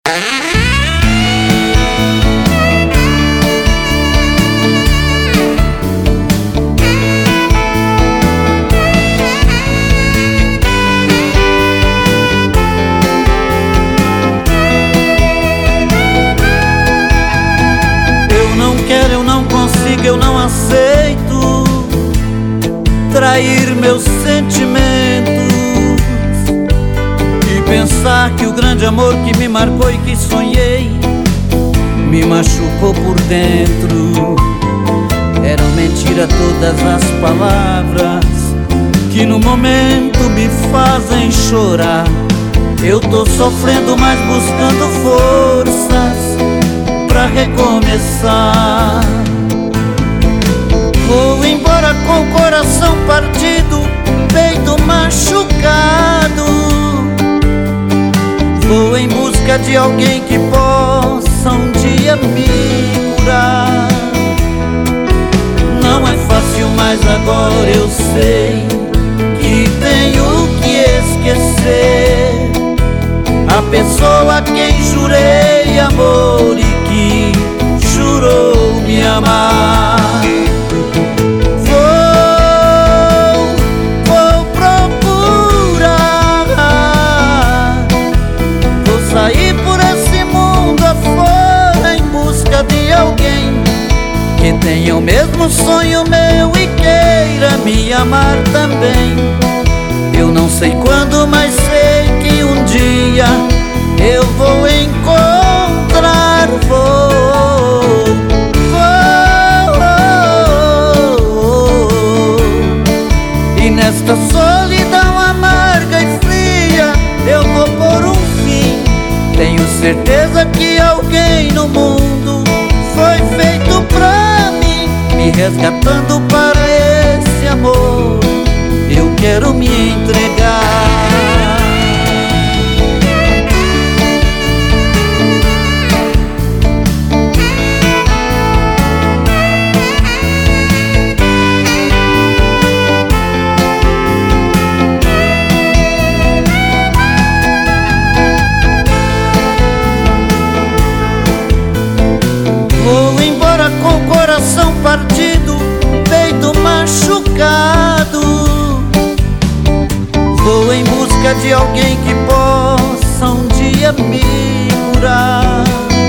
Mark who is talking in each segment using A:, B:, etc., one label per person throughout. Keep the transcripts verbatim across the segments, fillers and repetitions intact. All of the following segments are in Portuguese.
A: Eu não aceito trair meus sentimentos e pensar que o grande amor que me marcou e que sonhei me machucou por dentro. Eram mentira todas as palavras que no momento me fazem chorar. Eu tô sofrendo, mas buscando forças pra recomeçar. Vou embora com o coração partido, peito machucado. Vou em busca de alguém que possa um dia me curar. Não é fácil, mas agora eu sei que tenho que esquecer a pessoa a quem jurei amor e que jurou me amar. Que tenha o mesmo sonho meu e queira me amar também. Eu não sei quando, mas sei que um dia eu vou encontrar. Vou, vou. E nesta solidão amarga e fria eu vou por um fim. Tenho certeza que alguém no mundo foi feito pra mim, me resgatando para esse amor. Eu quero me entregar. Vou embora com o coração partido, peito machucado. Vou em busca de alguém que possa um dia me curar.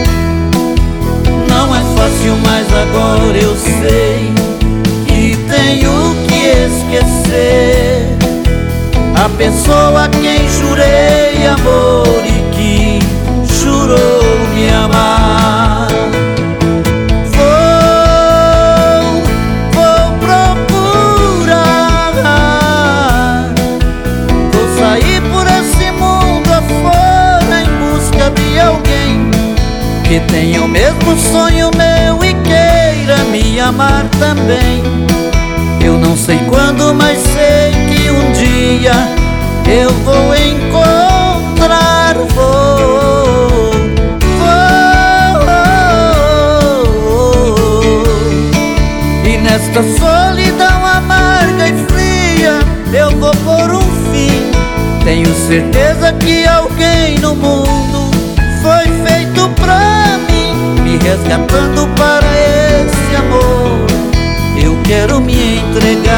A: Não é fácil, mas agora eu sei que tenho que esquecer a pessoa a quem jurei amor e que jurou me amar. Que tenha o mesmo sonho meu e queira me amar também. Eu não sei quando, mas sei que um dia eu vou encontrar. Vou, vou. E nesta solidão amarga e fria eu vou por um fim. Tenho certeza que alguém no mundo foi feito pra mim, me resgatando para esse amor. Eu quero me entregar.